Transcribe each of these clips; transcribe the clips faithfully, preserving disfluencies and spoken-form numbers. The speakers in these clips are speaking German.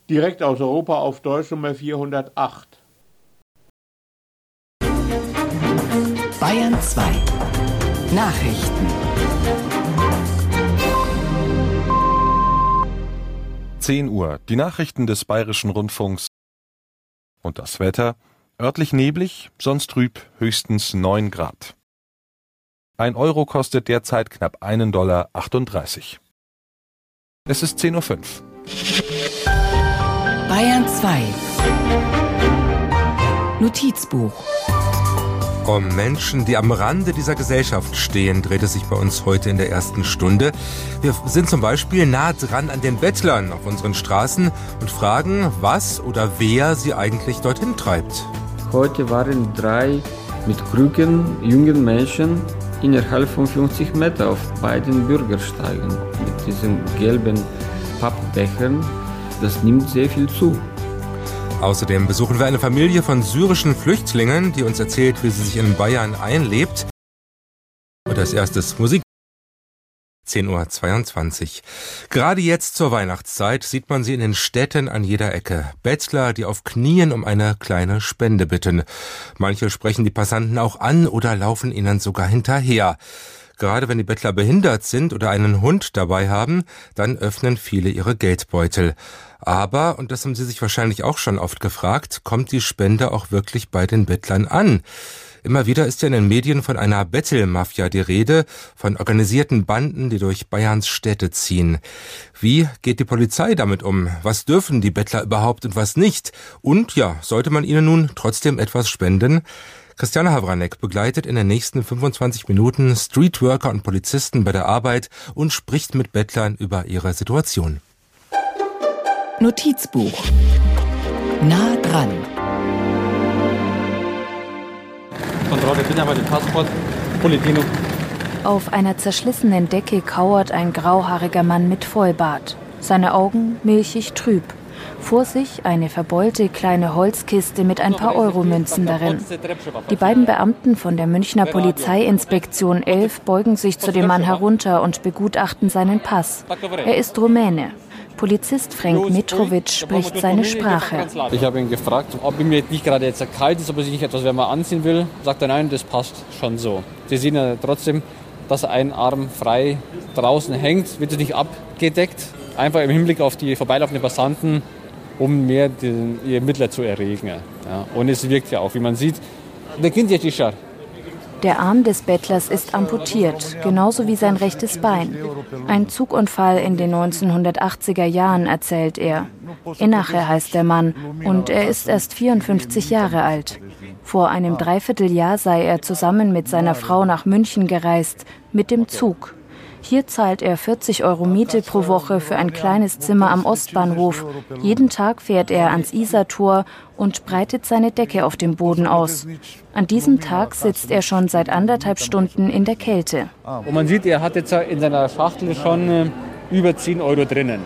Direkt aus Europa auf Deutsch Nummer vierhundertacht. Bayern zwei. Nachrichten. zehn Uhr. Die Nachrichten des Bayerischen Rundfunks. Und das Wetter. Örtlich neblig, sonst trüb, höchstens neun Grad. Ein Euro kostet derzeit knapp einen Dollar achtunddreißig. Es ist zehn Uhr fünf. Bayern zwei. Notizbuch. Um Menschen, die am Rande dieser Gesellschaft stehen, dreht es sich bei uns heute in der ersten Stunde. Wir sind zum Beispiel nah dran an den Bettlern auf unseren Straßen und fragen, was oder wer sie eigentlich dorthin treibt. Heute waren drei mit Krücken jungen Menschen innerhalb von fünfzig Metern auf beiden Bürgersteigen mit diesen gelben Pappbechern. Das nimmt sehr viel zu. Außerdem besuchen wir eine Familie von syrischen Flüchtlingen, die uns erzählt, wie sie sich in Bayern einlebt. Und als erstes Musik. zehn Uhr zweiundzwanzig. Gerade jetzt zur Weihnachtszeit sieht man sie in den Städten an jeder Ecke. Bettler, die auf Knien um eine kleine Spende bitten. Manche sprechen die Passanten auch an oder laufen ihnen sogar hinterher. Gerade wenn die Bettler behindert sind oder einen Hund dabei haben, dann öffnen viele ihre Geldbeutel. Aber, und das haben Sie sich wahrscheinlich auch schon oft gefragt, kommt die Spende auch wirklich bei den Bettlern an? Immer wieder ist ja in den Medien von einer Bettelmafia die Rede, von organisierten Banden, die durch Bayerns Städte ziehen. Wie geht die Polizei damit um? Was dürfen die Bettler überhaupt und was nicht? Und ja, sollte man ihnen nun trotzdem etwas spenden? Christiane Havranek begleitet in den nächsten fünfundzwanzig Minuten Streetworker und Polizisten bei der Arbeit und spricht mit Bettlern über ihre Situation. Notizbuch. Nah dran. Kontrolle, bitte einmal den Passport. Politino. Auf einer zerschlissenen Decke kauert ein grauhaariger Mann mit Vollbart. Seine Augen milchig trüb. Vor sich eine verbeulte kleine Holzkiste mit ein paar Euromünzen darin. Die beiden Beamten von der Münchner Polizeiinspektion elf beugen sich zu dem Mann herunter und begutachten seinen Pass. Er ist Rumäne. Polizist Frank Mitrovic spricht seine Sprache. Ich habe ihn gefragt, ob ihm nicht gerade jetzt kalt ist, ob er sich nicht etwas wärmer anziehen will. Sagt er, nein, das passt schon so. Sie sehen ja trotzdem, dass ein Arm frei draußen hängt, wird es nicht abgedeckt. Einfach im Hinblick auf die vorbeilaufenden Passanten, um mehr den, die Ermittler zu erregen. Ja, und es wirkt ja auch, wie man sieht. Der Kind jetzt ist Der Arm des Bettlers ist amputiert, genauso wie sein rechtes Bein. Ein Zugunfall in den neunzehnhundertachtziger Jahren, erzählt er. Inache heißt der Mann und er ist erst vierundfünfzig Jahre alt. Vor einem Dreivierteljahr sei er zusammen mit seiner Frau nach München gereist, mit dem Zug. Hier zahlt er vierzig Euro Miete pro Woche für ein kleines Zimmer am Ostbahnhof. Jeden Tag fährt er ans Isartor und breitet seine Decke auf dem Boden aus. An diesem Tag sitzt er schon seit anderthalb Stunden in der Kälte. Und man sieht, er hat jetzt in seiner Schachtel schon äh, über zehn Euro drinnen.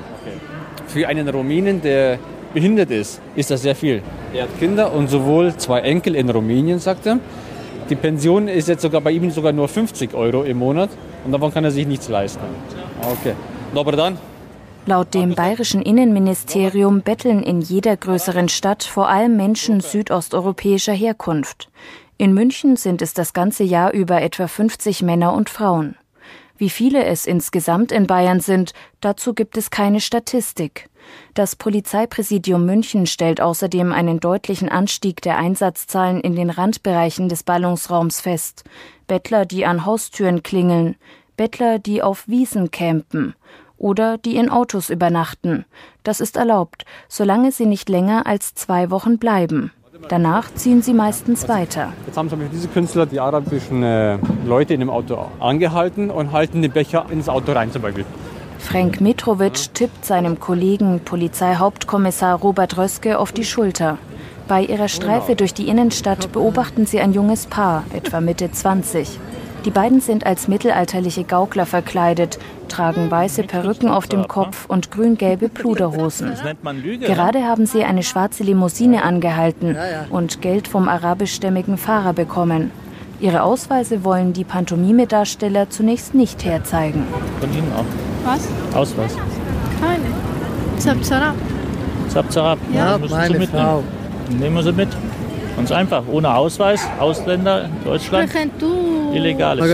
Für einen Rumänen, der behindert ist, ist das sehr viel. Er hat Kinder und sowohl zwei Enkel in Rumänien, sagt er. Die Pension ist jetzt sogar bei ihm sogar nur fünfzig Euro im Monat und davon kann er sich nichts leisten. Okay. Aber dann? Laut dem bayerischen Innenministerium betteln in jeder größeren Stadt vor allem Menschen südosteuropäischer Herkunft. In München sind es das ganze Jahr über etwa fünfzig Männer und Frauen. Wie viele es insgesamt in Bayern sind, dazu gibt es keine Statistik. Das Polizeipräsidium München stellt außerdem einen deutlichen Anstieg der Einsatzzahlen in den Randbereichen des Ballungsraums fest. Bettler, die an Haustüren klingeln, Bettler, die auf Wiesen campen oder die in Autos übernachten. Das ist erlaubt, solange sie nicht länger als zwei Wochen bleiben. Danach ziehen sie meistens weiter. Jetzt haben zum Beispiel diese Künstler die arabischen äh, Leute in dem Auto angehalten und halten den Becher ins Auto rein zum Beispiel. Frank Mitrovic tippt seinem Kollegen Polizeihauptkommissar Robert Röske auf die Schulter. Bei ihrer Streife durch die Innenstadt beobachten sie ein junges Paar, etwa Mitte zwanzig. Die beiden sind als mittelalterliche Gaukler verkleidet, tragen weiße Perücken auf dem Kopf und grün-gelbe Pluderhosen. Gerade haben sie eine schwarze Limousine angehalten und Geld vom arabischstämmigen Fahrer bekommen. Ihre Ausweise wollen die Pantomime-Darsteller zunächst nicht herzeigen. Von Ihnen auch. Was? Ausweis. Keine. Zapzara. Zap, zap. Ja, müssen meine Sie mitnehmen. Frau. Nehmen wir sie mit. Ganz einfach, ohne Ausweis, Ausländer in Deutschland, Illegales.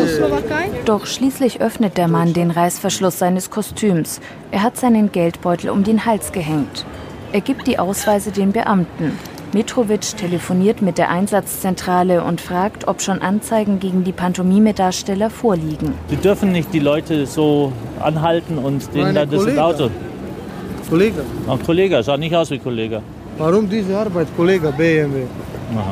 Doch schließlich öffnet der Mann den Reißverschluss seines Kostüms. Er hat seinen Geldbeutel um den Hals gehängt. Er gibt die Ausweise den Beamten. Mitrovic telefoniert mit der Einsatzzentrale und fragt, ob schon Anzeigen gegen die Pantomime-Darsteller vorliegen. Sie dürfen nicht die Leute so anhalten und denen dann das ins Auto. Kollege. Ein Kollege, sah nicht aus wie Kollege. Warum diese Arbeit, Kollege B M W? Aha.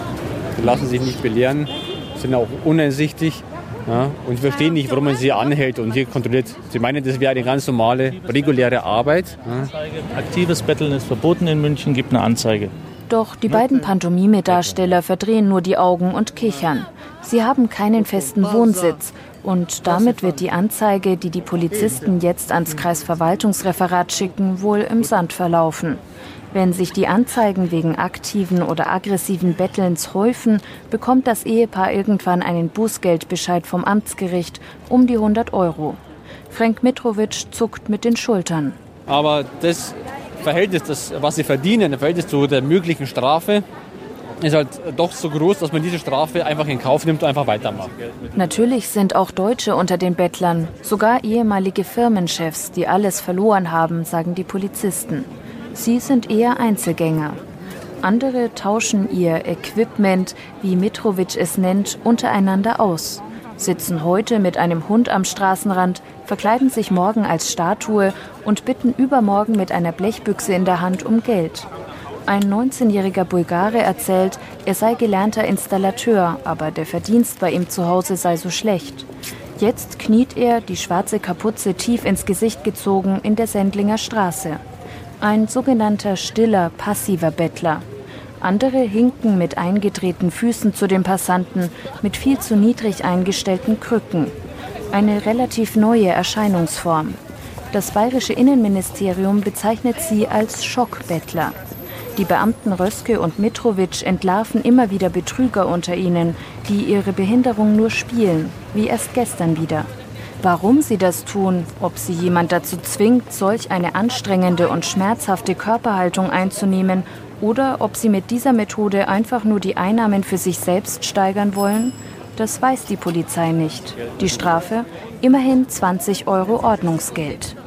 Die lassen sich nicht belehren, sind auch uneinsichtig. Ja, und verstehen nicht, warum man sie anhält und hier kontrolliert. Sie meinen, das wäre eine ganz normale, reguläre Arbeit. Ja. Aktives Betteln ist verboten in München, gibt eine Anzeige. Doch die beiden Pantomime-Darsteller verdrehen nur die Augen und kichern. Sie haben keinen festen Wohnsitz. Und damit wird die Anzeige, die die Polizisten jetzt ans Kreisverwaltungsreferat schicken, wohl im Sand verlaufen. Wenn sich die Anzeigen wegen aktiven oder aggressiven Bettelns häufen, bekommt das Ehepaar irgendwann einen Bußgeldbescheid vom Amtsgericht um die hundert Euro. Frank Mitrovic zuckt mit den Schultern. Aber das Verhältnis, das, was sie verdienen, im Verhältnis zu der möglichen Strafe, ist halt doch so groß, dass man diese Strafe einfach in Kauf nimmt und einfach weitermacht. Natürlich sind auch Deutsche unter den Bettlern, sogar ehemalige Firmenchefs, die alles verloren haben, sagen die Polizisten. Sie sind eher Einzelgänger. Andere tauschen ihr Equipment, wie Mitrovic es nennt, untereinander aus. Sitzen heute mit einem Hund am Straßenrand, verkleiden sich morgen als Statue und bitten übermorgen mit einer Blechbüchse in der Hand um Geld. Ein neunzehnjähriger Bulgare erzählt, er sei gelernter Installateur, aber der Verdienst bei ihm zu Hause sei so schlecht. Jetzt kniet er, die schwarze Kapuze tief ins Gesicht gezogen, in der Sendlinger Straße. Ein sogenannter stiller, passiver Bettler. Andere hinken mit eingedrehten Füßen zu den Passanten, mit viel zu niedrig eingestellten Krücken. Eine relativ neue Erscheinungsform. Das bayerische Innenministerium bezeichnet sie als Schockbettler. Die Beamten Röske und Mitrovic entlarven immer wieder Betrüger unter ihnen, die ihre Behinderung nur spielen, wie erst gestern wieder. Warum sie das tun, ob sie jemand dazu zwingt, solch eine anstrengende und schmerzhafte Körperhaltung einzunehmen, oder ob sie mit dieser Methode einfach nur die Einnahmen für sich selbst steigern wollen, das weiß die Polizei nicht. Die Strafe? Immerhin zwanzig Euro Ordnungsgeld.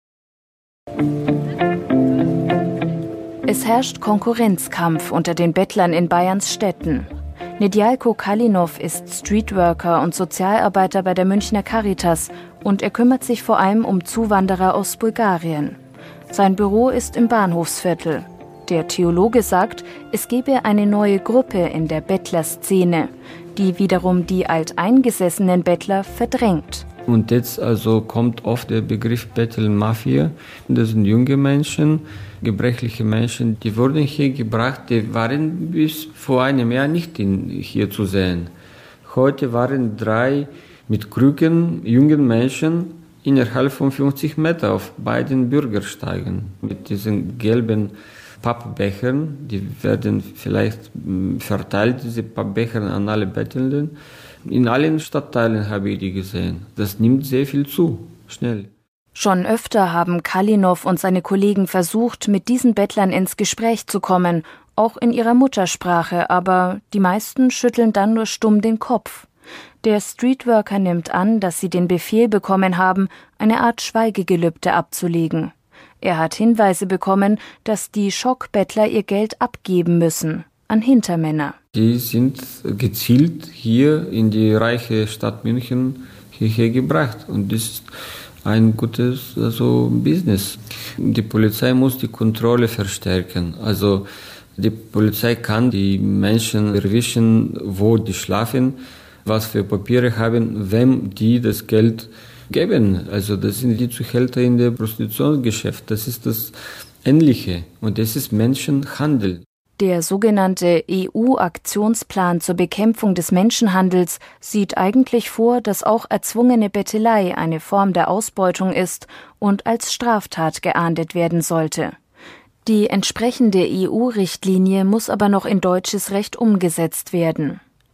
Es herrscht Konkurrenzkampf unter den Bettlern in Bayerns Städten. Nedjalko Kalinov ist Streetworker und Sozialarbeiter bei der Münchner Caritas und er kümmert sich vor allem um Zuwanderer aus Bulgarien. Sein Büro ist im Bahnhofsviertel. Der Theologe sagt, es gebe eine neue Gruppe in der Bettlerszene, die wiederum die alteingesessenen Bettler verdrängt. Und jetzt also kommt oft der Begriff Bettelmafia. Das sind junge Menschen, gebrechliche Menschen, die wurden hier gebracht, die waren bis vor einem Jahr nicht in, hier zu sehen. Heute waren drei mit Krücken jungen Menschen innerhalb von fünfzig Metern auf beiden Bürgersteigen mit diesen gelben Pappbechern. Die werden vielleicht verteilt, diese Pappbecher an alle Bettelnden. In allen Stadtteilen habe ich die gesehen. Das nimmt sehr viel zu, schnell. Schon öfter haben Kalinov und seine Kollegen versucht, mit diesen Bettlern ins Gespräch zu kommen, auch in ihrer Muttersprache, aber die meisten schütteln dann nur stumm den Kopf. Der Streetworker nimmt an, dass sie den Befehl bekommen haben, eine Art Schweigegelübde abzulegen. Er hat Hinweise bekommen, dass die Schockbettler ihr Geld abgeben müssen an Hintermänner. Die sind gezielt hier in die reiche Stadt München hierher gebracht und das ist ein gutes also Business. Die Polizei muss die Kontrolle verstärken. Also die Polizei kann die Menschen erwischen, wo die schlafen, was für Papiere haben, wem die das Geld geben. Also das sind die Zuhälter in der Prostitutionsgeschäft. Das ist das Ähnliche und das ist Menschenhandel. Der sogenannte E U-Aktionsplan zur Bekämpfung des Menschenhandels sieht eigentlich vor, dass auch erzwungene Bettelei eine Form der Ausbeutung ist und als Straftat geahndet werden sollte. Die entsprechende E U-Richtlinie muss aber noch in deutsches Recht umgesetzt werden.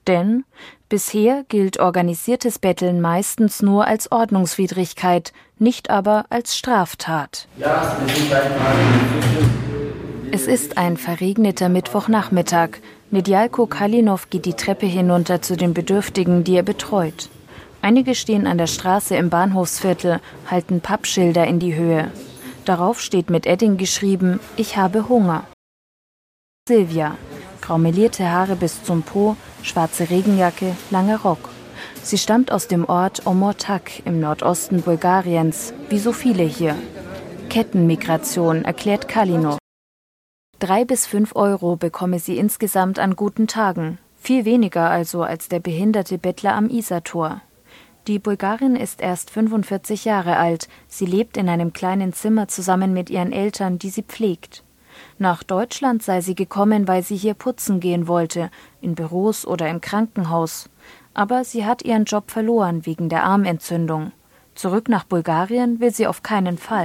Denn bisher gilt organisiertes Betteln meistens nur als Ordnungswidrigkeit, nicht aber als Straftat. Ja, wir sind einmal. Es ist ein verregneter Mittwochnachmittag. Nedjalko Kalinov geht die Treppe hinunter zu den Bedürftigen, die er betreut. Einige stehen an der Straße im Bahnhofsviertel, halten Pappschilder in die Höhe. Darauf steht mit Edding geschrieben: Ich habe Hunger. Silvia, graumelierte Haare bis zum Po, schwarze Regenjacke, langer Rock. Sie stammt aus dem Ort Omortak im Nordosten Bulgariens, wie so viele hier. Kettenmigration, erklärt Kalinov. Drei bis fünf Euro bekomme sie insgesamt an guten Tagen. Viel weniger also als der behinderte Bettler am Isartor. Die Bulgarin ist erst fünfundvierzig Jahre alt. Sie lebt in einem kleinen Zimmer zusammen mit ihren Eltern, die sie pflegt. Nach Deutschland sei sie gekommen, weil sie hier putzen gehen wollte, in Büros oder im Krankenhaus. Aber sie hat ihren Job verloren wegen der Armentzündung. Zurück nach Bulgarien will sie auf keinen Fall.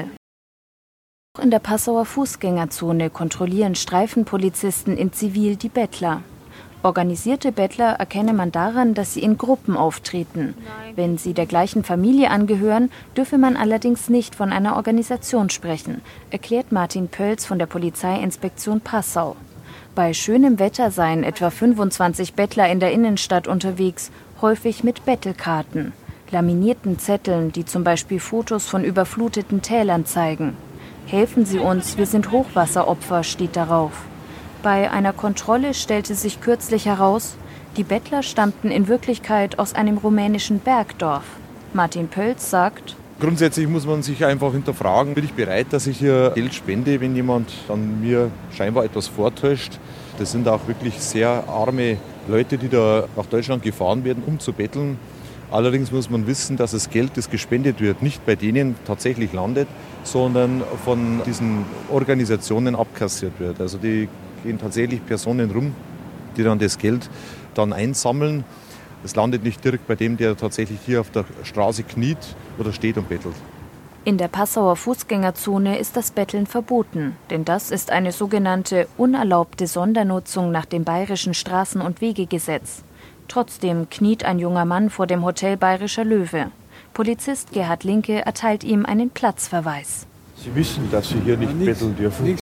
Auch in der Passauer Fußgängerzone kontrollieren Streifenpolizisten in Zivil die Bettler. Organisierte Bettler erkenne man daran, dass sie in Gruppen auftreten. Wenn sie der gleichen Familie angehören, dürfe man allerdings nicht von einer Organisation sprechen, erklärt Martin Pölz von der Polizeiinspektion Passau. Bei schönem Wetter seien etwa fünfundzwanzig Bettler in der Innenstadt unterwegs, häufig mit Bettelkarten, laminierten Zetteln, die zum Beispiel Fotos von überfluteten Tälern zeigen. Helfen Sie uns, wir sind Hochwasseropfer, steht darauf. Bei einer Kontrolle stellte sich kürzlich heraus, die Bettler stammten in Wirklichkeit aus einem rumänischen Bergdorf. Martin Pölz sagt: Grundsätzlich muss man sich einfach hinterfragen, bin ich bereit, dass ich hier Geld spende, wenn jemand an mir scheinbar etwas vortäuscht. Das sind auch wirklich sehr arme Leute, die da nach Deutschland gefahren werden, um zu betteln. Allerdings muss man wissen, dass das Geld, das gespendet wird, nicht bei denen tatsächlich landet, sondern von diesen Organisationen abkassiert wird. Also die gehen tatsächlich Personen rum, die dann das Geld dann einsammeln. Es landet nicht direkt bei dem, der tatsächlich hier auf der Straße kniet oder steht und bettelt. In der Passauer Fußgängerzone ist das Betteln verboten, denn das ist eine sogenannte unerlaubte Sondernutzung nach dem Bayerischen Straßen- und Wegegesetz. Trotzdem kniet ein junger Mann vor dem Hotel Bayerischer Löwe. Polizist Gerhard Linke erteilt ihm einen Platzverweis. Sie wissen, dass Sie hier nicht betteln dürfen.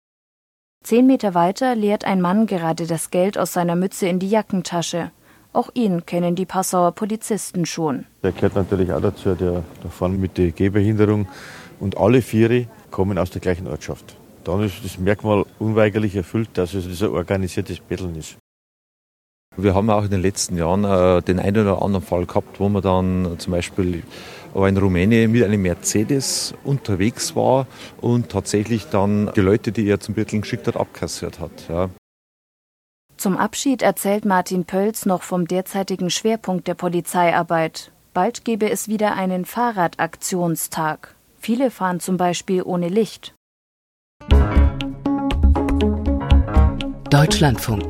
Zehn Meter weiter leert ein Mann gerade das Geld aus seiner Mütze in die Jackentasche. Auch ihn kennen die Passauer Polizisten schon. Der gehört natürlich auch dazu, der da vorne mit der Gehbehinderung. Und alle Viere kommen aus der gleichen Ortschaft. Dann ist das Merkmal unweigerlich erfüllt, dass es ein organisiertes Betteln ist. Wir haben auch in den letzten Jahren äh, den einen oder anderen Fall gehabt, wo man dann zum Beispiel ein Rumäne mit einem Mercedes unterwegs war und tatsächlich dann die Leute, die er zum Betteln geschickt hat, abkassiert hat. Ja. Zum Abschied erzählt Martin Pölz noch vom derzeitigen Schwerpunkt der Polizeiarbeit. Bald gebe es wieder einen Fahrradaktionstag. Viele fahren zum Beispiel ohne Licht. Deutschlandfunk.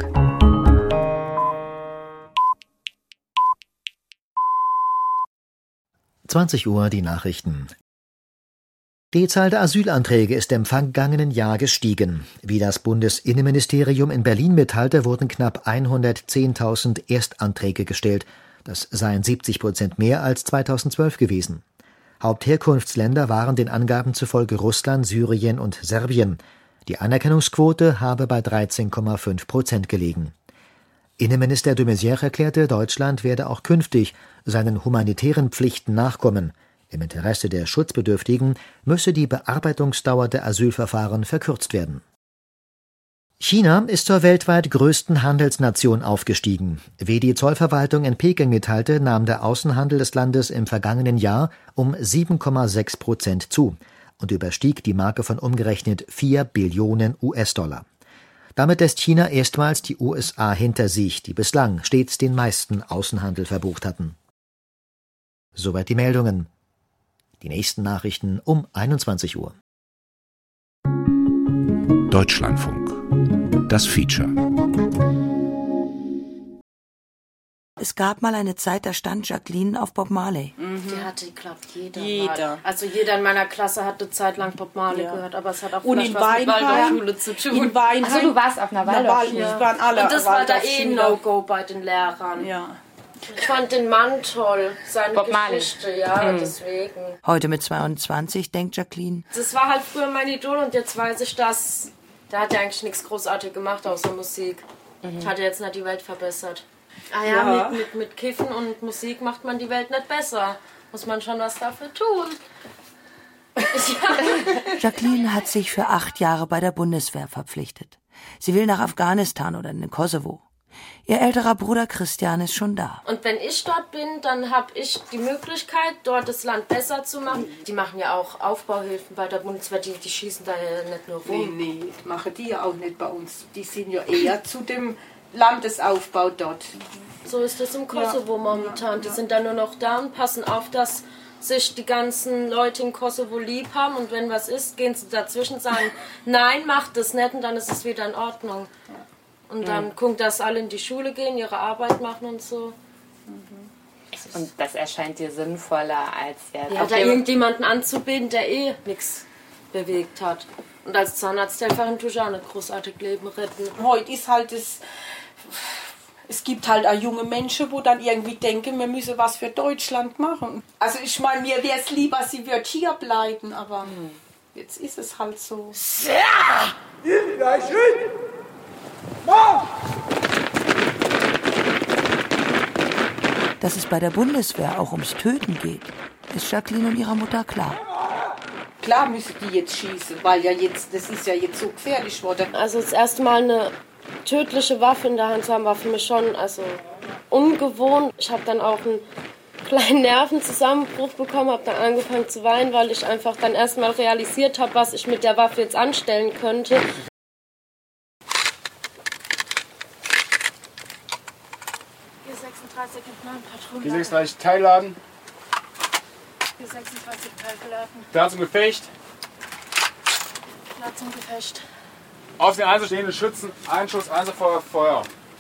zwanzig Uhr die Nachrichten. Die Zahl der Asylanträge ist im vergangenen Jahr gestiegen. Wie das Bundesinnenministerium in Berlin mitteilte, wurden knapp hundertzehntausend Erstanträge gestellt. Das seien siebzig Prozent mehr als zweitausendzwölf gewesen. Hauptherkunftsländer waren den Angaben zufolge Russland, Syrien und Serbien. Die Anerkennungsquote habe bei dreizehn Komma fünf Prozent gelegen. Innenminister de Maizière erklärte, Deutschland werde auch künftig seinen humanitären Pflichten nachkommen. Im Interesse der Schutzbedürftigen müsse die Bearbeitungsdauer der Asylverfahren verkürzt werden. China ist zur weltweit größten Handelsnation aufgestiegen. Wie die Zollverwaltung in Peking mitteilte, nahm der Außenhandel des Landes im vergangenen Jahr um sieben Komma sechs Prozent zu und überstieg die Marke von umgerechnet vier Billionen U S-Dollar. Damit lässt China erstmals die U S A hinter sich, die bislang stets den meisten Außenhandel verbucht hatten. Soweit die Meldungen. Die nächsten Nachrichten um einundzwanzig Uhr. Deutschlandfunk. Das Feature. es gab mal eine Zeit, da stand Jacqueline auf Bob Marley. Mhm. Die hatte, glaube jeder. Jeder. Mal. Also jeder in meiner Klasse hat eine Zeit lang Bob Marley ja. gehört, aber es hat auch und vielleicht was mit Waldorfschule zu tun. In Weinheim. Also du warst auf einer Waldorfschule. Ja. Waren alle und das war da eh ein No-Go bei den Lehrern. Ja. Ich fand den Mann toll, seine Bob Geschichte, Marley. ja, Mhm. deswegen. Heute mit zweiundzwanzig denkt Jacqueline. Das war halt früher mein Idol und jetzt weiß ich, dass der hat ja eigentlich nichts großartig gemacht außer Musik. Mhm. Hat ja jetzt nicht die Welt verbessert. Ah ja, Ja. Mit, mit, mit Kiffen und Musik macht man die Welt nicht besser. Muss man schon was dafür tun. Ja. Jacqueline hat sich für acht Jahre bei der Bundeswehr verpflichtet. Sie will nach Afghanistan oder in den Kosovo. Ihr älterer Bruder Christian ist schon da. Und wenn ich dort bin, dann habe ich die Möglichkeit, dort das Land besser zu machen. Die machen ja auch Aufbauhilfen bei der Bundeswehr, die, die schießen da ja nicht nur rum. Nee, nee, machen die ja auch nicht bei uns. Die sind ja eher zu dem Landesaufbau dort. So ist das im Kosovo ja. momentan. Die sind dann nur noch da und passen auf, dass sich die ganzen Leute im Kosovo lieb haben. Und wenn was ist, gehen sie dazwischen, sagen, nein, macht das nicht und dann ist es wieder in Ordnung. Und dann mhm. gucken, dass alle in die Schule gehen, ihre Arbeit machen und so. Und das erscheint dir sinnvoller, als jetzt... Ja, da irgendjemanden anzubieten, der eh nichts bewegt hat. Und als Zahnarzthelferin tue ich auch nicht großartig Leben retten. Heute ist halt das... Es gibt halt auch junge Menschen, wo dann irgendwie denken, wir müssen was für Deutschland machen. Also ich meine, mir wäre es lieber, sie wird hier bleiben, aber mhm. jetzt ist es halt so. Ja! Dass es bei der Bundeswehr auch ums Töten geht, ist Jacqueline und ihrer Mutter klar. Klar müssen die jetzt schießen, weil ja jetzt, das ist ja jetzt so gefährlich geworden. Also das erste Mal eine tödliche Waffe in der Hand zu haben, war für mich schon also ungewohnt. Ich habe dann auch einen kleinen Nervenzusammenbruch bekommen, habe dann angefangen zu weinen, weil ich einfach dann erst mal realisiert habe, was ich mit der Waffe jetzt anstellen könnte. G sechsunddreißig Teilladen. G sechsunddreißig Teilgeladen. Klar zum Gefecht. Klar zum Gefecht. Auf den Einsatz stehende Schützen, Einschuss, Einsatzfeuer, Feuer.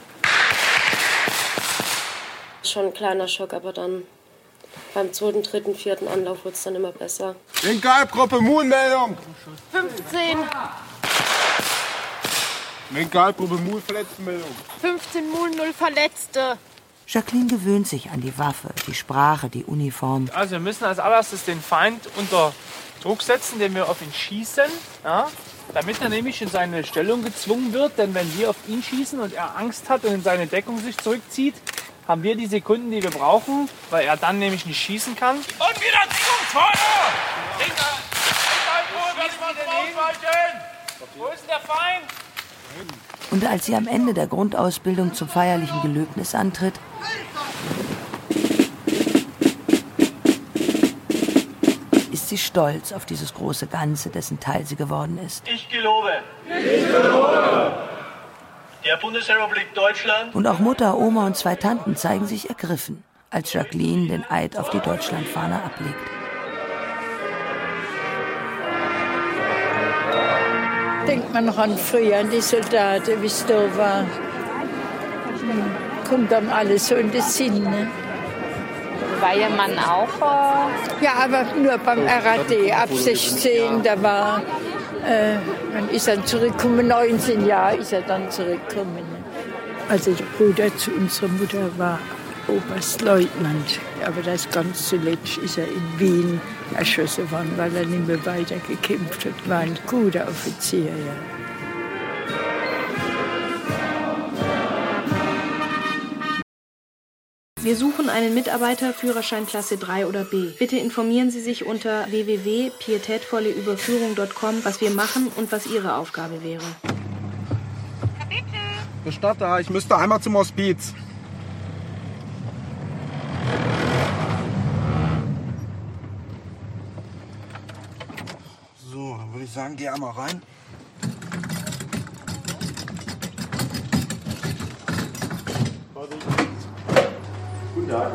Schon ein kleiner Schock, aber dann beim zweiten, dritten, vierten Anlauf wird es dann immer besser. Linkalbgruppe, Moon-Meldung. fünfzehn. Linkalbgruppe, Moon-Verletztenmeldung. fünfzehn Moon, null Verletzte. Jacqueline gewöhnt sich an die Waffe, die Sprache, die Uniform. Also wir müssen als allererstes den Feind unter Druck setzen, indem wir auf ihn schießen, ja, damit er nämlich in seine Stellung gezwungen wird. Denn wenn wir auf ihn schießen und er Angst hat und in seine Deckung sich zurückzieht, haben wir die Sekunden, die wir brauchen, weil er dann nämlich nicht schießen kann. Und wieder Deckungsfeuer! Wo ist denn der Feind? Und als sie am Ende der Grundausbildung zum feierlichen Gelöbnis antritt, ist sie stolz auf dieses große Ganze, dessen Teil sie geworden ist. Ich gelobe. Ich gelobe. Der Bundesrepublik Deutschland. Und auch Mutter, Oma und zwei Tanten zeigen sich ergriffen, als Jacqueline den Eid auf die Deutschlandfahne ablegt. Denkt man noch an früher, an die Soldaten, wie es da war. Hm. Kommt dann alles so in den Sinn. Ne? War Ihr Mann auch? Äh ja, aber nur beim R A D, ab sechzehn, da war, äh, dann ist er zurückgekommen, neunzehn Jahre ist er dann zurückgekommen. Also der Bruder zu unserer Mutter war Oberstleutnant, aber das ganz zuletzt ist er in Wien erschossen worden, weil er nicht mehr weiter gekämpft hat. War ein guter Offizier, ja. Wir suchen einen Mitarbeiter Führerschein Klasse drei oder B. Bitte informieren Sie sich unter w w w punkt pietätvolleüberführung punkt com, was wir machen und was Ihre Aufgabe wäre. Bestatter, ich müsste einmal zum Hospiz. So, dann würde ich sagen, geh einmal rein. Guten Tag.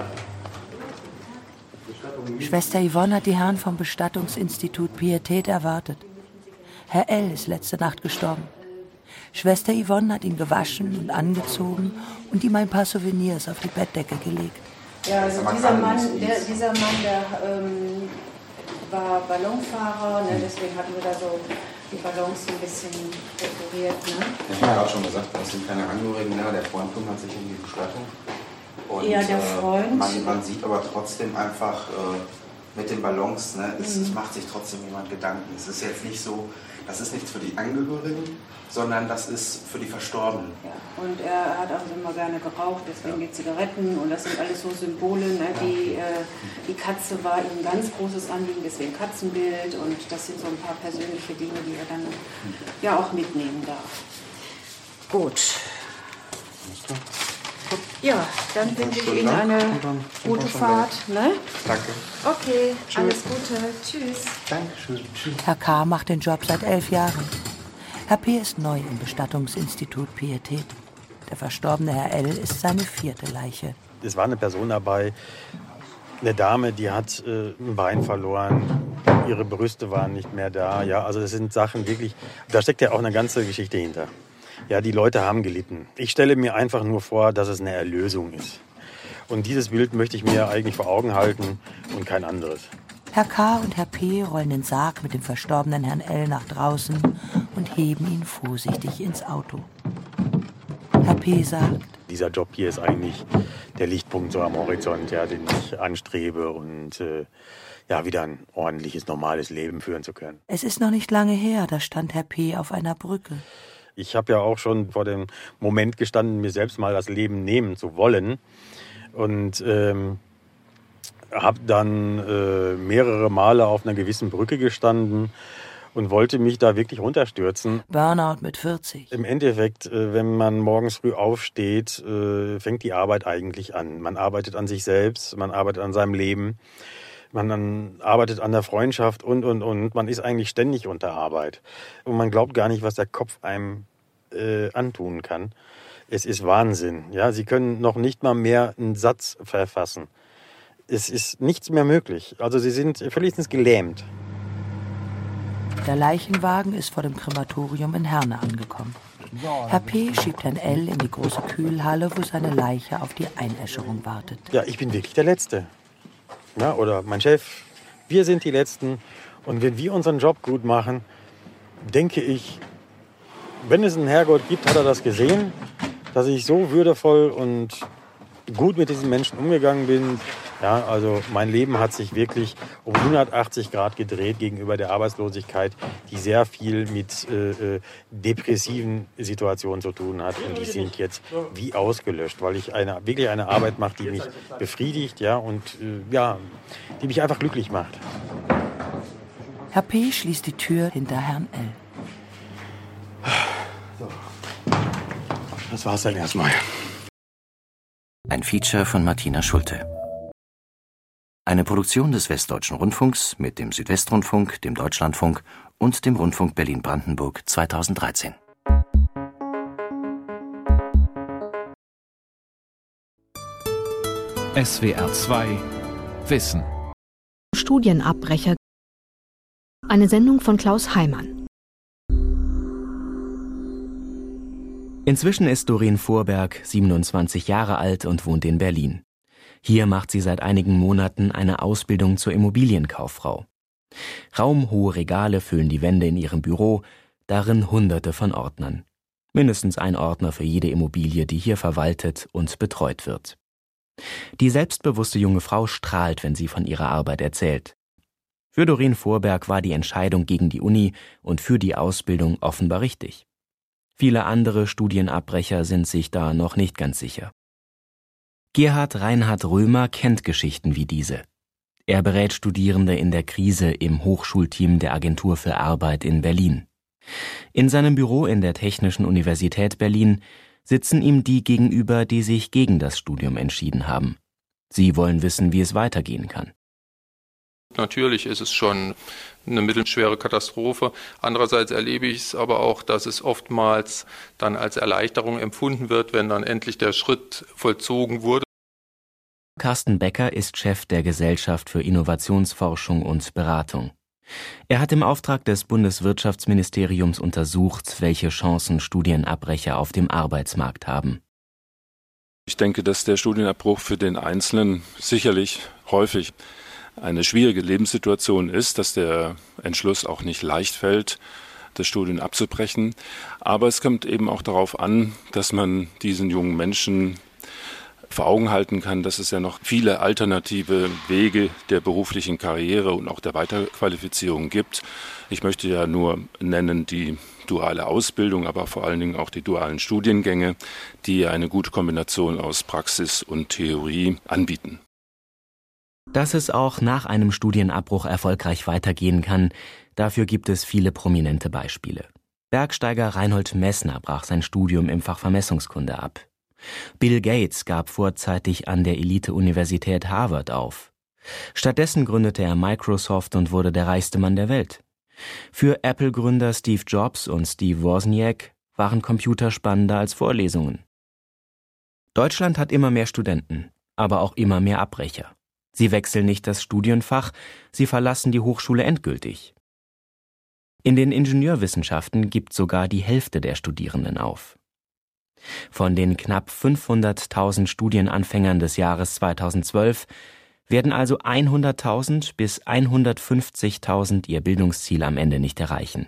Schwester Yvonne hat die Herren vom Bestattungsinstitut Pietät erwartet. Herr L. ist letzte Nacht gestorben. Schwester Yvonne hat ihn gewaschen und angezogen und ihm ein paar Souvenirs auf die Bettdecke gelegt. Ja, also dieser Mann, der, dieser Mann, der ähm, war Ballonfahrer, ne? Deswegen hatten wir da so die Ballons ein bisschen dekoriert. Ne? Ich habe ja auch schon gesagt, das sind keine Angehörigen mehr, der Freund kümmert sich um die Bestattung. Und, ja, der Freund. Äh, man, man sieht aber trotzdem einfach äh, mit den Ballons, ne, es, mhm. es macht sich trotzdem jemand Gedanken. Es ist jetzt nicht so, das ist nichts für die Angehörigen, sondern das ist für die Verstorbenen. Ja. Und er hat auch immer gerne geraucht, deswegen die Zigaretten und das sind alles so Symbole. Ne? Die, äh, die Katze war ihm ein ganz großes Anliegen, deswegen Katzenbild und das sind so ein paar persönliche Dinge, die er dann ja auch mitnehmen darf. Gut. Ja, dann wünsche ich Ihnen eine gute Fahrt. Ne? Danke. Okay, Tschüss. Alles Gute. Tschüss. Dankeschön. Tschüss. Herr K. macht den Job seit elf Jahren. Herr P. ist neu im Bestattungsinstitut Pietät. Der verstorbene Herr L. ist seine vierte Leiche. Es war eine Person dabei, eine Dame, die hat äh, ein Bein verloren, ihre Brüste waren nicht mehr da. Ja, also das sind Sachen wirklich, da steckt ja auch eine ganze Geschichte hinter. Ja, die Leute haben gelitten. Ich stelle mir einfach nur vor, dass es eine Erlösung ist. Und dieses Bild möchte ich mir eigentlich vor Augen halten und kein anderes. Herr K. und Herr P. rollen den Sarg mit dem verstorbenen Herrn L. nach draußen und heben ihn vorsichtig ins Auto. Herr P. sagt: Dieser Job hier ist eigentlich der Lichtpunkt so am Horizont, ja, den ich anstrebe und äh, ja, wieder ein ordentliches, normales Leben führen zu können. Es ist noch nicht lange her, da stand Herr P. auf einer Brücke. Ich habe ja auch schon vor dem Moment gestanden, mir selbst mal das Leben nehmen zu wollen. Und ähm, habe dann äh, mehrere Male auf einer gewissen Brücke gestanden und wollte mich da wirklich runterstürzen. Burnout mit vierzig. Im Endeffekt, äh, wenn man morgens früh aufsteht, äh, fängt die Arbeit eigentlich an. Man arbeitet an sich selbst, man arbeitet an seinem Leben. Man dann arbeitet an der Freundschaft und, und, und. Man ist eigentlich ständig unter Arbeit. Und man glaubt gar nicht, was der Kopf einem äh, antun kann. Es ist Wahnsinn. Ja, Sie können noch nicht mal mehr einen Satz verfassen. Es ist nichts mehr möglich. Also Sie sind völlig gelähmt. Der Leichenwagen ist vor dem Krematorium in Herne angekommen. Herr P. schiebt Herrn L. in die große Kühlhalle, wo seine Leiche auf die Einäscherung wartet. Ja, ich bin wirklich der Letzte. Ja, oder mein Chef, wir sind die Letzten. Und wenn wir unseren Job gut machen, denke ich, wenn es einen Herrgott gibt, hat er das gesehen, dass ich so würdevoll und gut mit diesen Menschen umgegangen bin. Ja, also mein Leben hat sich wirklich um hundertachtzig Grad gedreht gegenüber der Arbeitslosigkeit, die sehr viel mit äh, depressiven Situationen zu tun hat. Und die sind jetzt wie ausgelöscht, weil ich eine, wirklich eine Arbeit mache, die mich befriedigt, ja, und äh, ja, die mich einfach glücklich macht. Herr P. schließt die Tür hinter Herrn L. So. Das war's dann erstmal. Ein Feature von Martina Schulte. Eine Produktion des Westdeutschen Rundfunks mit dem Südwestrundfunk, dem Deutschlandfunk und dem Rundfunk Berlin-Brandenburg zweitausenddreizehn. S W R zwei Wissen. Studienabbrecher. Eine Sendung von Klaus Heimann. Inzwischen ist Doreen Vorberg siebenundzwanzig Jahre alt und wohnt in Berlin. Hier macht sie seit einigen Monaten eine Ausbildung zur Immobilienkauffrau. Raumhohe Regale füllen die Wände in ihrem Büro, darin Hunderte von Ordnern. Mindestens ein Ordner für jede Immobilie, die hier verwaltet und betreut wird. Die selbstbewusste junge Frau strahlt, wenn sie von ihrer Arbeit erzählt. Für Doreen Vorberg war die Entscheidung gegen die Uni und für die Ausbildung offenbar richtig. Viele andere Studienabbrecher sind sich da noch nicht ganz sicher. Gerhard Reinhard Römer kennt Geschichten wie diese. Er berät Studierende in der Krise im Hochschulteam der Agentur für Arbeit in Berlin. In seinem Büro in der Technischen Universität Berlin sitzen ihm die gegenüber, die sich gegen das Studium entschieden haben. Sie wollen wissen, wie es weitergehen kann. Natürlich ist es schon eine mittelschwere Katastrophe. Andererseits erlebe ich es aber auch, dass es oftmals dann als Erleichterung empfunden wird, wenn dann endlich der Schritt vollzogen wurde. Carsten Becker ist Chef der Gesellschaft für Innovationsforschung und Beratung. Er hat im Auftrag des Bundeswirtschaftsministeriums untersucht, welche Chancen Studienabbrecher auf dem Arbeitsmarkt haben. Ich denke, dass der Studienabbruch für den Einzelnen sicherlich häufig eine schwierige Lebenssituation ist, dass der Entschluss auch nicht leicht fällt, das Studium abzubrechen. Aber es kommt eben auch darauf an, dass man diesen jungen Menschen vor Augen halten kann, dass es ja noch viele alternative Wege der beruflichen Karriere und auch der Weiterqualifizierung gibt. Ich möchte ja nur nennen die duale Ausbildung, aber vor allen Dingen auch die dualen Studiengänge, die eine gute Kombination aus Praxis und Theorie anbieten. Dass es auch nach einem Studienabbruch erfolgreich weitergehen kann, dafür gibt es viele prominente Beispiele. Bergsteiger Reinhold Messner brach sein Studium im Fach Vermessungskunde ab. Bill Gates gab vorzeitig an der Elite-Universität Harvard auf. Stattdessen gründete er Microsoft und wurde der reichste Mann der Welt. Für Apple-Gründer Steve Jobs und Steve Wozniak waren Computer spannender als Vorlesungen. Deutschland hat immer mehr Studenten, aber auch immer mehr Abbrecher. Sie wechseln nicht das Studienfach, sie verlassen die Hochschule endgültig. In den Ingenieurwissenschaften gibt sogar die Hälfte der Studierenden auf. Von den knapp fünfhunderttausend Studienanfängern des Jahres zweitausendzwölf werden also hunderttausend bis hundertfünfzigtausend ihr Bildungsziel am Ende nicht erreichen.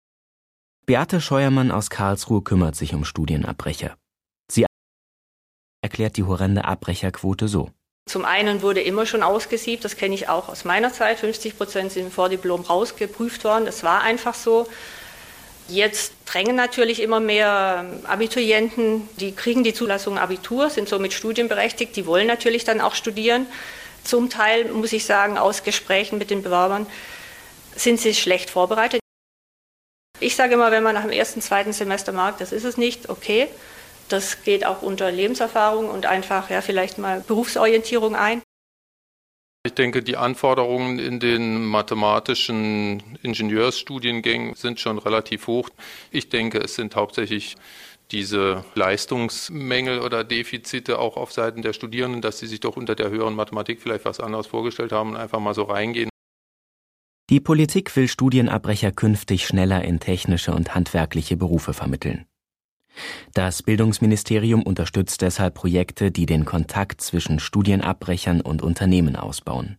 Beate Scheuermann aus Karlsruhe kümmert sich um Studienabbrecher. Sie erklärt die horrende Abbrecherquote so. Zum einen wurde immer schon ausgesiebt, das kenne ich auch aus meiner Zeit, fünfzig Prozent sind im Vordiplom rausgeprüft worden, das war einfach so. Jetzt drängen natürlich immer mehr Abiturienten, die kriegen die Zulassung Abitur, sind somit studienberechtigt, die wollen natürlich dann auch studieren. Zum Teil, muss ich sagen, aus Gesprächen mit den Bewerbern sind sie schlecht vorbereitet. Ich sage immer, wenn man nach dem ersten, zweiten Semester mag, das ist es nicht, okay. Das geht auch unter Lebenserfahrung und einfach ja vielleicht mal Berufsorientierung ein. Ich denke, die Anforderungen in den mathematischen Ingenieursstudiengängen sind schon relativ hoch. Ich denke, es sind hauptsächlich diese Leistungsmängel oder Defizite auch auf Seiten der Studierenden, dass sie sich doch unter der höheren Mathematik vielleicht was anderes vorgestellt haben und einfach mal so reingehen. Die Politik will Studienabbrecher künftig schneller in technische und handwerkliche Berufe vermitteln. Das Bildungsministerium unterstützt deshalb Projekte, die den Kontakt zwischen Studienabbrechern und Unternehmen ausbauen.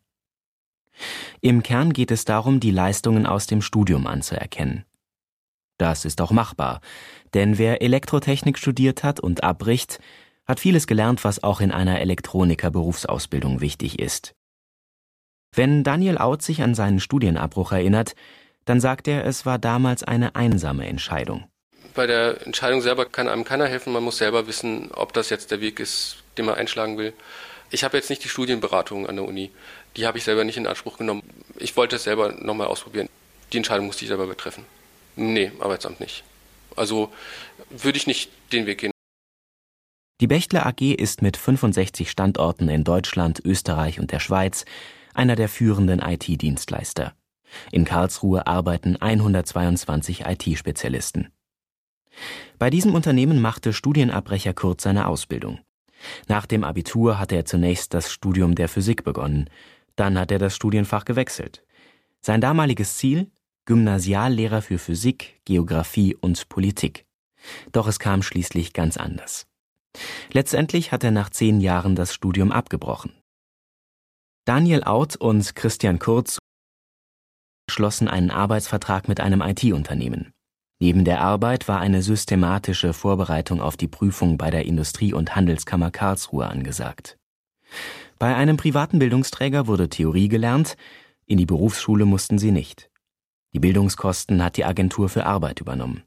Im Kern geht es darum, die Leistungen aus dem Studium anzuerkennen. Das ist auch machbar, denn wer Elektrotechnik studiert hat und abbricht, hat vieles gelernt, was auch in einer Elektroniker-Berufsausbildung wichtig ist. Wenn Daniel Out sich an seinen Studienabbruch erinnert, dann sagt er, es war damals eine einsame Entscheidung. Bei der Entscheidung selber kann einem keiner helfen. Man muss selber wissen, ob das jetzt der Weg ist, den man einschlagen will. Ich habe jetzt nicht die Studienberatung an der Uni. Die habe ich selber nicht in Anspruch genommen. Ich wollte es selber nochmal ausprobieren. Die Entscheidung musste ich selber treffen. Nee, Arbeitsamt nicht. Also würde ich nicht den Weg gehen. Die Bechtle A G ist mit fünfundsechzig Standorten in Deutschland, Österreich und der Schweiz einer der führenden I T-Dienstleister. In Karlsruhe arbeiten hundertzweiundzwanzig I T-Spezialisten. Bei diesem Unternehmen machte Studienabbrecher Kurt seine Ausbildung. Nach dem Abitur hat er zunächst das Studium der Physik begonnen. Dann hat er das Studienfach gewechselt. Sein damaliges Ziel? Gymnasiallehrer für Physik, Geographie und Politik. Doch es kam schließlich ganz anders. Letztendlich hat er nach zehn Jahren das Studium abgebrochen. Daniel Out und Christian Kurz schlossen einen Arbeitsvertrag mit einem I T-Unternehmen. Neben der Arbeit war eine systematische Vorbereitung auf die Prüfung bei der Industrie- und Handelskammer Karlsruhe angesagt. Bei einem privaten Bildungsträger wurde Theorie gelernt, in die Berufsschule mussten sie nicht. Die Bildungskosten hat die Agentur für Arbeit übernommen.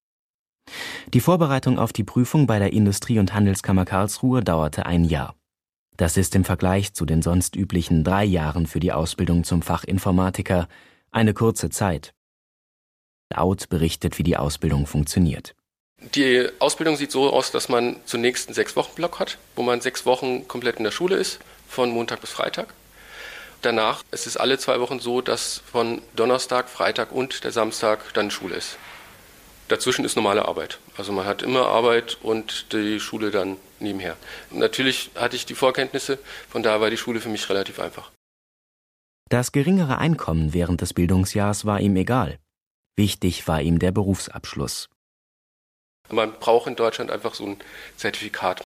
Die Vorbereitung auf die Prüfung bei der Industrie- und Handelskammer Karlsruhe dauerte ein Jahr. Das ist im Vergleich zu den sonst üblichen drei Jahren für die Ausbildung zum Fachinformatiker eine kurze Zeit. Out berichtet, wie die Ausbildung funktioniert. Die Ausbildung sieht so aus, dass man zunächst einen Sechs-Wochen-Block hat, wo man sechs Wochen komplett in der Schule ist, von Montag bis Freitag. Danach ist es alle zwei Wochen so, dass von Donnerstag, Freitag und der Samstag dann Schule ist. Dazwischen ist normale Arbeit. Also man hat immer Arbeit und die Schule dann nebenher. Natürlich hatte ich die Vorkenntnisse, von daher war die Schule für mich relativ einfach. Das geringere Einkommen während des Bildungsjahrs war ihm egal. Wichtig war ihm der Berufsabschluss. Man braucht in Deutschland einfach so ein Zertifikat.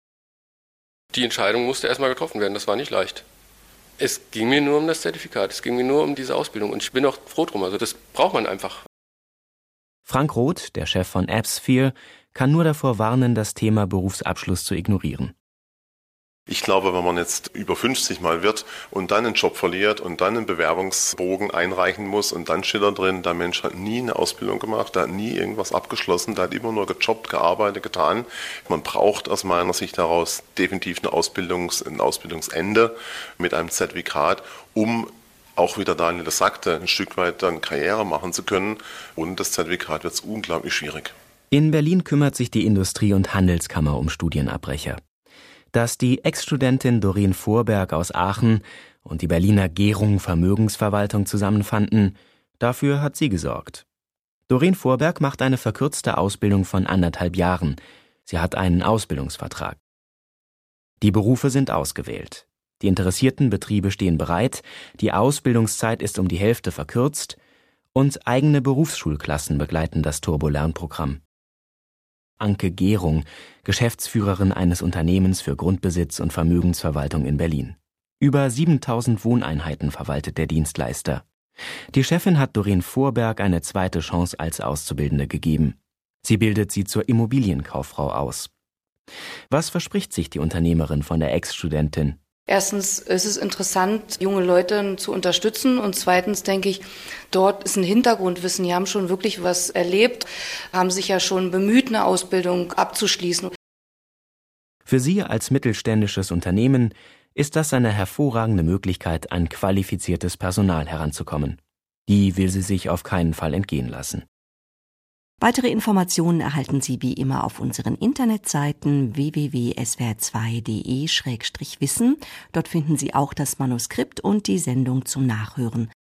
Die Entscheidung musste erstmal getroffen werden, das war nicht leicht. Es ging mir nur um das Zertifikat, es ging mir nur um diese Ausbildung und ich bin auch froh drum, also das braucht man einfach. Frank Roth, der Chef von AppSphere, kann nur davor warnen, das Thema Berufsabschluss zu ignorieren. Ich glaube, wenn man jetzt über fünfzig Mal wird und dann einen Job verliert und dann einen Bewerbungsbogen einreichen muss und dann steht da drin, der Mensch hat nie eine Ausbildung gemacht, der hat nie irgendwas abgeschlossen, der hat immer nur gejobbt, gearbeitet, getan. Man braucht aus meiner Sicht daraus definitiv eine Ausbildungs-, ein Ausbildungsende mit einem Zertifikat, um auch, wie der Daniel das sagte, ein Stück weit dann Karriere machen zu können. Ohne das Zertifikat wird es unglaublich schwierig. In Berlin kümmert sich die Industrie- und Handelskammer um Studienabbrecher. Dass die Ex-Studentin Doreen Vorberg aus Aachen und die Berliner Gärung Vermögensverwaltung zusammenfanden, dafür hat sie gesorgt. Doreen Vorberg macht eine verkürzte Ausbildung von anderthalb Jahren. Sie hat einen Ausbildungsvertrag. Die Berufe sind ausgewählt. Die interessierten Betriebe stehen bereit, die Ausbildungszeit ist um die Hälfte verkürzt und eigene Berufsschulklassen begleiten das Turbo-Lernprogramm. Anke Gärung, Geschäftsführerin eines Unternehmens für Grundbesitz und Vermögensverwaltung in Berlin. Über siebentausend Wohneinheiten verwaltet der Dienstleister. Die Chefin hat Doreen Vorberg eine zweite Chance als Auszubildende gegeben. Sie bildet sie zur Immobilienkauffrau aus. Was verspricht sich die Unternehmerin von der Ex-Studentin? Erstens ist es interessant, junge Leute zu unterstützen und zweitens denke ich, dort ist ein Hintergrundwissen. Die haben schon wirklich was erlebt, haben sich ja schon bemüht, eine Ausbildung abzuschließen. Für sie als mittelständisches Unternehmen ist das eine hervorragende Möglichkeit, an qualifiziertes Personal heranzukommen. Die will sie sich auf keinen Fall entgehen lassen. Weitere Informationen erhalten Sie wie immer auf unseren Internetseiten w w w punkt s w r zwei punkt d e slash wissen. Dort finden Sie auch das Manuskript und die Sendung zum Nachhören.